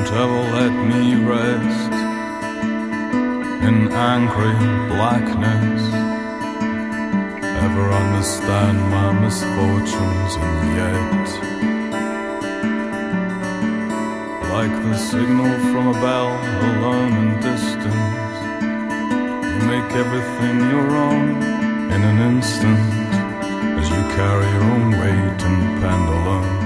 won't ever let me rest in angry blackness, ever understand my misfortunes, and yet, like the signal from a bell, alone and distant, you make everything your own in an instant, as you carry your own weight and pendulum.